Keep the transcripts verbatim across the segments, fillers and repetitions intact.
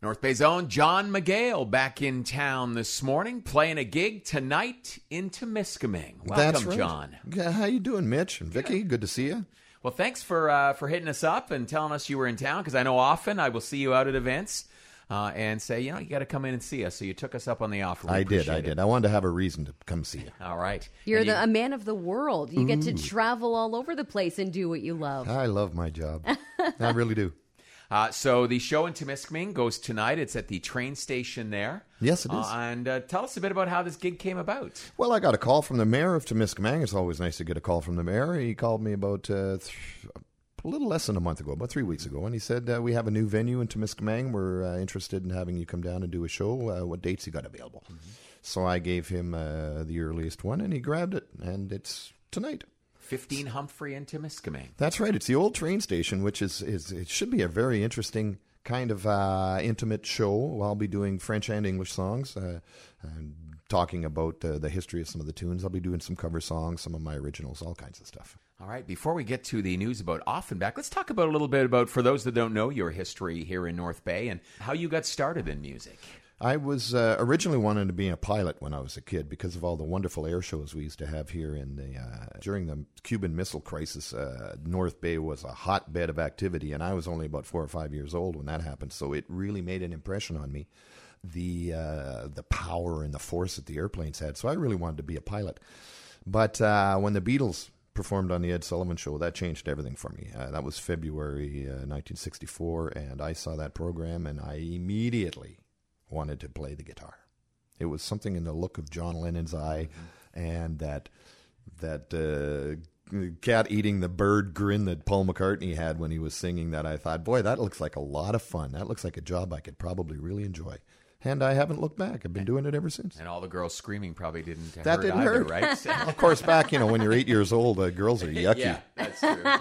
North Bay's own John McGale back in town this morning, playing a gig tonight in Temiskaming. Welcome, That's right. John. Yeah, how you doing, Mitch and Vicky? Good to see you. Well, thanks for uh, for hitting us up and telling us you were in town, because I know often I will see you out at events uh, and say, you know, you got to come in and see us. So you took us up on the offer. We I did, I appreciate it. did. I wanted to have a reason to come see you. All right. You're And the, you- a man of the world. You get to travel all over the place and do what you love. I love my job. I really do. Uh, so the show in Temiskaming goes tonight. It's at the train station there. Yes, it is. Uh, and uh, tell us a bit about how this gig came about. Well, I got a call from the mayor of Temiskaming. It's always nice to get a call from the mayor. He called me about uh, th- a little less than a month ago, about three weeks ago, and he said, uh, we have a new venue in Temiskaming. We're uh, interested in having you come down and do a show. Uh, what dates you got available? Mm-hmm. So I gave him uh, the earliest one, and he grabbed it, and it's tonight. fifteen Humphrey in Temiskaming. That's right. It's the old train station, which is, is it should be a very interesting kind of uh, intimate show. I'll be doing French and English songs, uh, and talking about uh, the history of some of the tunes. I'll be doing some cover songs, some of my originals, all kinds of stuff. All right, before we get to the news about Offenbach, let's talk about a little bit about, for those that don't know, your history here in North Bay and how you got started in music. I was uh, originally wanting to be a pilot when I was a kid because of all the wonderful air shows we used to have here in the uh, during the Cuban Missile Crisis. Uh, North Bay was a hotbed of activity, and I was only about four or five years old when that happened. So it really made an impression on me, the uh, the power and the force that the airplanes had. So I really wanted to be a pilot. But uh, when the Beatles performed on the Ed Sullivan Show, that changed everything for me. Uh, that was February uh, nineteen sixty-four, and I saw that program, and I immediately wanted to play the guitar. It was something in the look of John Lennon's eye, mm-hmm. and that that uh, cat eating the bird grin that Paul McCartney had when he was singing that. I thought, boy, that looks like a lot of fun. That looks like a job I could probably really enjoy. And I haven't looked back. I've been doing it ever since. And all the girls screaming probably didn't that hurt didn't either, hurt, right? So- of course, back, you know, when you're eight years old, uh, girls are yucky. Yeah, that's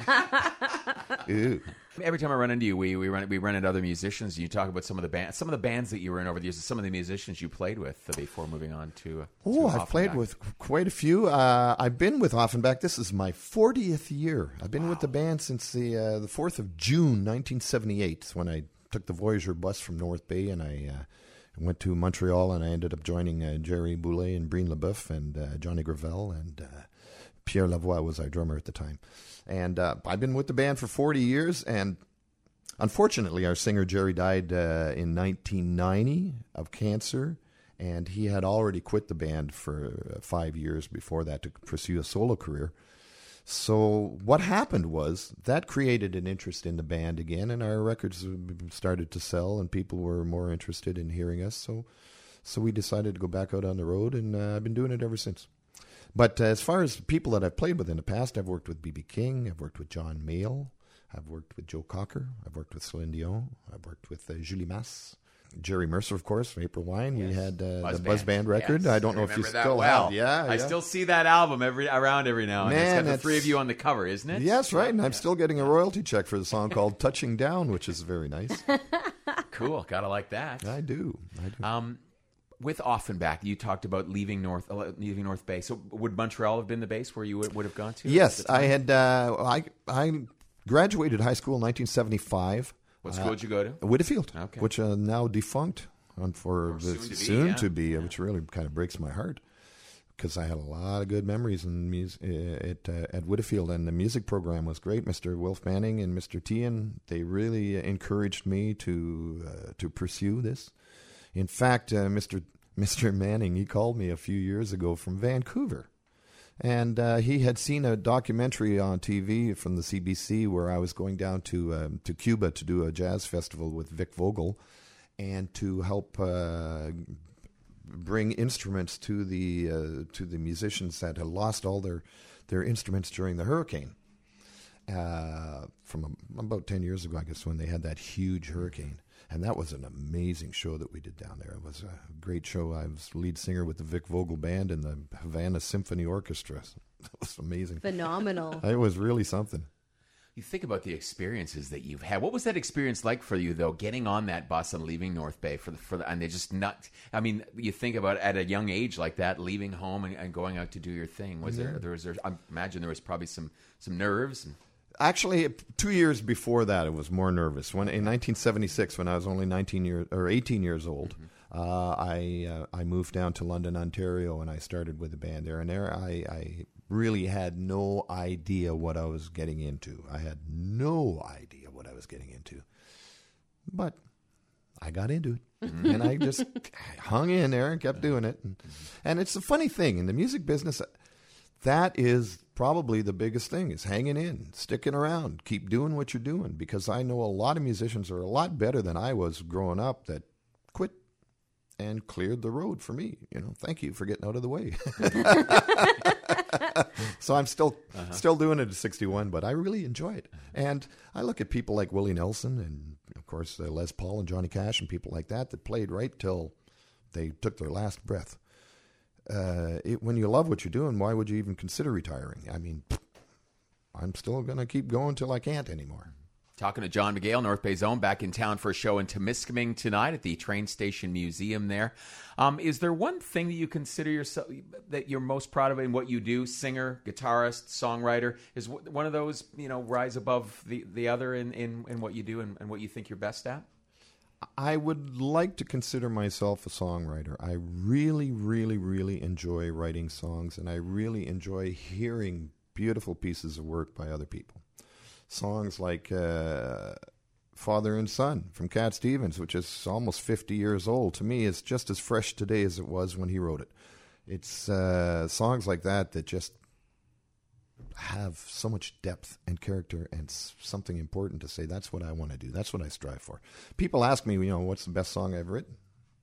true. Ew. Every time I run into you, we we run we run into other musicians. And you talk about some of the bands, some of the bands that you were in over the years, some of the musicians you played with before moving on to. Uh, Oh, to I've played Offenbach. with quite a few. Uh, I've been with Offenbach. This is my fortieth year. I've been Wow. with the band since the uh, the fourth of June, nineteen seventy-eight, when I took the Voyager bus from North Bay, and I uh, went to Montreal, and I ended up joining uh, Jerry Boulay and Breen LeBeuf and uh, Johnny Gravel, and uh, Pierre Lavoie was our drummer at the time. And uh, I've been with the band for forty years, and unfortunately, our singer Jerry died uh, in nineteen ninety of cancer, and he had already quit the band for uh, five years before that to pursue a solo career. So what happened was that created an interest in the band again, and our records started to sell, and people were more interested in hearing us. So, so we decided to go back out on the road, and uh, I've been doing it ever since. But uh, as far as people that I've played with in the past, I've worked with B B King, I've worked with John Mayall, I've worked with Joe Cocker, I've worked with Celine Dion, I've worked with uh, Julie Masse, Jerry Mercer, of course, from April Wine. Yes. We had uh, Buzz the Band. Buzz Band record. Yes, I don't know if you remember that still well. have. Yeah, I yeah. still see that album every around every now and then. It's Man, got the that's- three of you on the cover, isn't it? Yes, right. And I'm still getting a royalty check for the song called Touching Down, which is very nice. Cool. Gotta like that. I do. I do. Um, with Offenbach, you talked about leaving North uh, leaving North Bay. So would Montreal have been the base where you would, would have gone to? yes, at the time? I had. Uh, I I graduated high school in nineteen seventy-five. What school did you go to? Whitfield, Okay. which uh, now defunct, and for Or the soon to be, soon yeah. to be, Yeah. which really kind of breaks my heart, because I had a lot of good memories in mus- uh, at uh, at Whitfield, and the music program was great. Mister Wilf Manning and Mister Tian, they really encouraged me to uh, to pursue this. In fact, uh, Mister Mister Manning, he called me a few years ago from Vancouver. And uh, he had seen a documentary on T V from the C B C where I was going down to um, to Cuba to do a jazz festival with Vic Vogel, and to help uh, bring instruments to the uh, to the musicians that had lost all their their instruments during the hurricane. Uh, from a, about ten years ago, I guess, when they had that huge hurricane. And that was an amazing show that we did down there. It was a great show. I was lead singer with the Vic Vogel Band and the Havana Symphony Orchestra. It was amazing. Phenomenal. It was really something. You think about the experiences that you've had. What was that experience like for you, though, getting on that bus and leaving North Bay for the, for the, and they just not. I mean, you think about at a young age like that, leaving home and, and going out to do your thing. Was Yeah. there? There was. There, I imagine there was probably some some nerves. And, Actually, two years before that, it was more nervous. When in nineteen seventy-six, when I was only nineteen years or eighteen years old, mm-hmm. uh, I uh, I moved down to London, Ontario, and I started with a band there. And there, I, I really had no idea what I was getting into. I had no idea what I was getting into, but I got into it, mm-hmm. and I just hung in there and kept doing it. And, and it's a funny thing in the music business. That is probably the biggest thing, is hanging in, sticking around, keep doing what you're doing, because I know a lot of musicians are a lot better than I was growing up that quit and cleared the road for me. You know, thank you for getting out of the way. So I'm still uh-huh. still doing it at sixty-one, but I really enjoy it. And I look at people like Willie Nelson and, of course, uh, Les Paul and Johnny Cash and people like that that played right till they took their last breath. Uh, it, when you love what you're doing, why would you even consider retiring? I mean, I'm still going to keep going till I can't anymore. Talking to John McGail, North Bay Zone, back in town for a show in Temiskaming tonight at the Train Station Museum there. Um, is there one thing that you consider yourself that you're most proud of in what you do? Singer, guitarist, songwriter? Is one of those, you know, rise above the, the other in, in, in what you do and, and what you think you're best at? I would like to consider myself a songwriter. I really, really, really enjoy writing songs, and I really enjoy hearing beautiful pieces of work by other people. Songs like uh, Father and Son from Cat Stevens, which is almost fifty years old, to me is just as fresh today as it was when he wrote it. It's uh, songs like that that just have so much depth and character and something important to say. That's what I want to do. That's what I strive for. People ask me, you know, what's the best song I've written?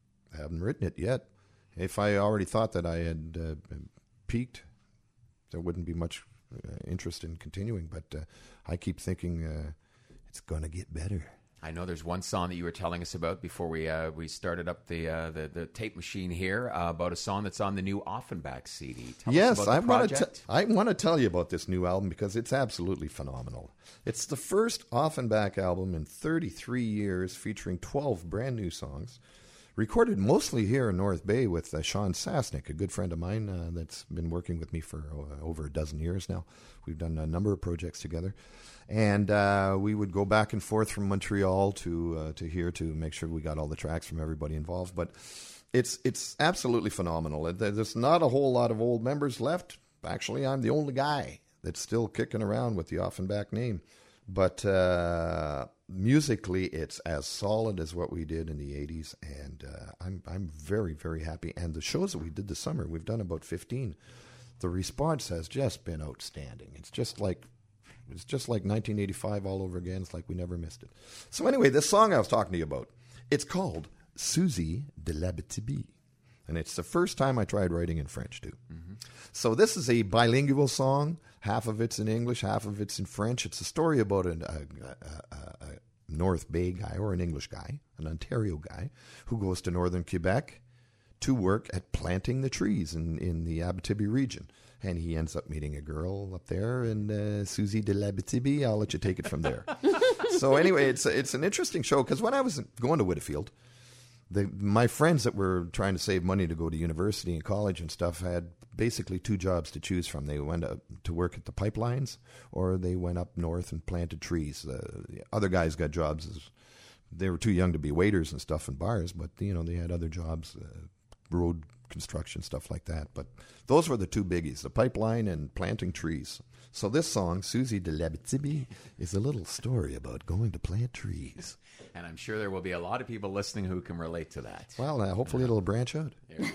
I haven't written it yet. If I already thought that I had uh, peaked, there wouldn't be much uh, interest in continuing. But uh, I keep thinking uh, it's going to get better. I know there's one song that you were telling us about before we uh, we started up the, uh, the the tape machine here uh, about a song that's on the new Offenbach C D. Tell yes, us about I the want to project. I want to tell you about this new album because it's absolutely phenomenal. It's the first Offenbach album in thirty-three years, featuring twelve brand new songs, recorded mostly here in North Bay with uh, Sean Sasnick, a good friend of mine uh, that's been working with me for uh, over a dozen years now. We've done a number of projects together. And uh, we would go back and forth from Montreal to uh, to here to make sure we got all the tracks from everybody involved. But it's it's absolutely phenomenal. There's not a whole lot of old members left. Actually, I'm the only guy that's still kicking around with the Offenbach name. But uh, musically, it's as solid as what we did in the eighties. And uh, I'm I'm very, very happy. And the shows that we did this summer, we've done about fifteen. The response has just been outstanding. It's just like... It's just like nineteen eighty-five all over again. It's like we never missed it. So anyway, this song I was talking to you about, it's called Suzy de l'Abitibi. And it's the first time I tried writing in French, too. Mm-hmm. So this is a bilingual song. Half of it's in English, half of it's in French. It's a story about a, a, a, a North Bay guy or an English guy, an Ontario guy, who goes to northern Quebec to work at planting the trees in, in the Abitibi region. And he ends up meeting a girl up there, and uh, Suzy de l'Abitibi. I'll let you take it from there. So anyway, it's it's an interesting show because when I was going to Whitfield, the, my friends that were trying to save money to go to university and college and stuff had basically two jobs to choose from. They went up to work at the pipelines, or they went up north and planted trees. Uh, the other guys got jobs as they were too young to be waiters and stuff in bars, but you know they had other jobs, uh, road construction, stuff like that. But those were the two biggies, the pipeline and planting trees. So this song, Suzy de l'Abitibi, is a little story about going to plant trees. And I'm sure there will be a lot of people listening who can relate to that. Well, uh, hopefully it'll branch out.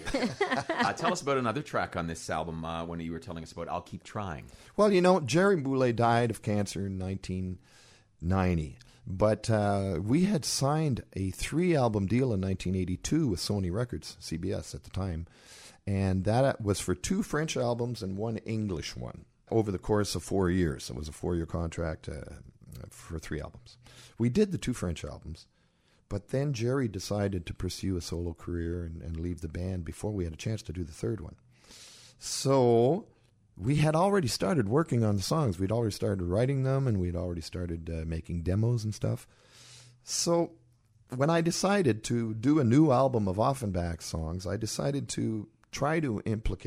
uh, tell us about another track on this album uh, when you were telling us about I'll Keep Trying. Well, you know, Jerry Boulay died of cancer in nineteen ninety. But uh, we had signed a three-album deal in nineteen eighty-two with Sony Records, C B S at the time, and that was for two French albums and one English one over the course of four years. It was a four-year contract uh, for three albums. We did the two French albums, but then Jerry decided to pursue a solo career and, and leave the band before we had a chance to do the third one. So we had already started working on the songs. We'd already started writing them, and we'd already started uh, making demos and stuff. So when I decided to do a new album of Offenbach songs, I decided to try to implicate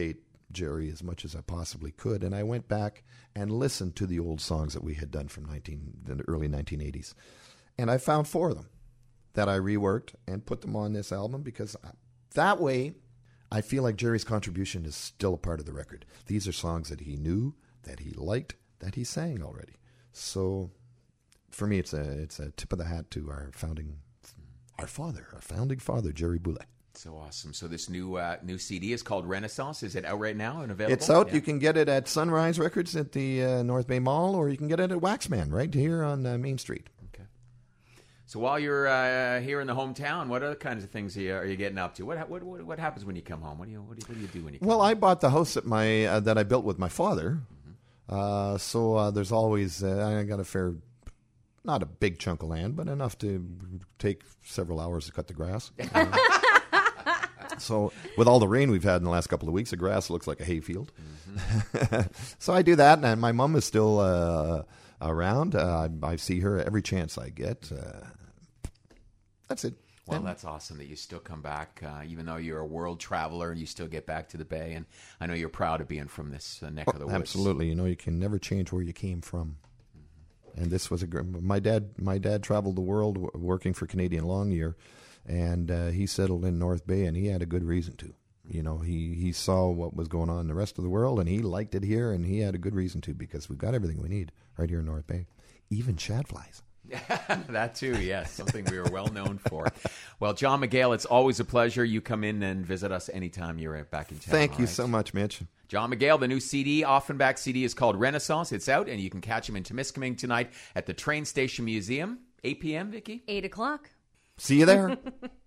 Jerry as much as I possibly could. And I went back and listened to the old songs that we had done from nineteen, the early nineteen eighties. And I found four of them that I reworked and put them on this album because that way I feel like Jerry's contribution is still a part of the record. These are songs that he knew, that he liked, that he sang already. So for me, it's a it's a tip of the hat to our founding, our father, our founding father, Jerry Boulay. So awesome. So this new uh, new C D is called Renaissance. Is it out right now and available? It's out. Yeah. You can get it at Sunrise Records at the uh, North Bay Mall, or you can get it at Waxman right here on uh, Main Street. Okay. So while you're uh, here in the hometown, what other kinds of things are you, are you getting up to? What, what what what happens when you come home? What do you what do you, what do, you do when you come Well, home? I bought the house that my uh, that I built with my father. Mm-hmm. uh, so uh, there's always uh, I got a fair, not a big chunk of land, but enough to take several hours to cut the grass. Uh, So with all the rain we've had in the last couple of weeks, the grass looks like a hayfield. Mm-hmm. So I do that, and my mom is still uh, around. Uh, I, I see her every chance I get. Uh, that's it. Well, that's awesome that you still come back, uh, even though you're a world traveler, and you still get back to the Bay. And I know you're proud of being from this uh, neck of the woods. Absolutely. You know, you can never change where you came from. Mm-hmm. And this was a gr- my dad. My dad traveled the world w- working for Canadian Long Year. And uh, he settled in North Bay, and he had a good reason to. You know, he, he saw what was going on in the rest of the world, and he liked it here, and he had a good reason to, because we've got everything we need right here in North Bay. Even shadflies. That too, yes, something we are well known for. Well, John McGail, it's always a pleasure. You come in and visit us anytime you're back in town. Thank you right? so much, Mitch. John McGail, the new C D, Offenbach C D, is called Renaissance. It's out, and you can catch him in Temiskaming tonight at the Train Station Museum, eight p.m., Vicki? Eight o'clock. See you there.